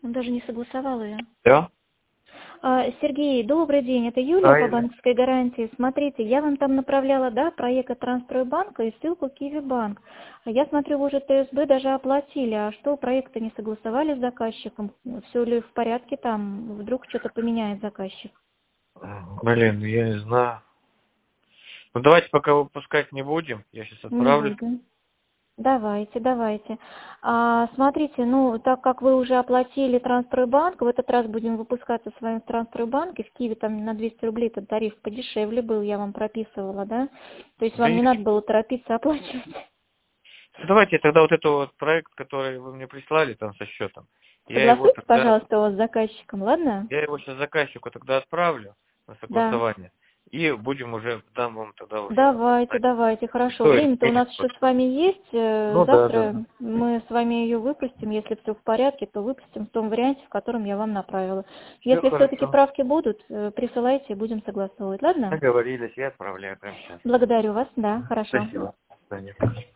Он даже не согласовал ее. Да? Сергей, добрый день, это Юлия Да, по Юля. банковской гарантии. Смотрите, я вам там направляла, да, проект от Трансстройбанка и ссылку Киви-банк. Я смотрю, вы уже ТСБ даже оплатили, а что, проекты не согласовали с заказчиком? Все ли в порядке там? Вдруг что-то поменяет заказчик? Блин, я не знаю. Ну давайте пока выпускать не будем. Я сейчас Не отправлю. буду. Давайте. Смотрите, ну, так как вы уже оплатили Трансстройбанк, в этот раз будем выпускаться с вами в Трансстройбанке. В Киеве там на 200 рублей этот тариф подешевле был, я вам прописывала, да? То есть Да вам не нет. надо было торопиться оплачивать. Ну, давайте тогда вот этот вот проект, который вы мне прислали там со счетом, Согласуйтесь, пожалуйста, у вас с заказчиком, ладно? я его сейчас заказчику тогда отправлю на Да. согласование. И будем уже, дам вам тогда уже. Давайте, хорошо. Что Время-то у изменится нас еще просто. с вами есть. Ну да. Завтра мы с вами ее выпустим. Если все в порядке, то выпустим в том варианте, в котором я вам направила. Все Если все-таки хорошо. правки будут, присылайте, будем согласовывать. Ладно? Договорились, я отправляю прямо сейчас. Благодарю вас. Да, хорошо. Спасибо. До свидания.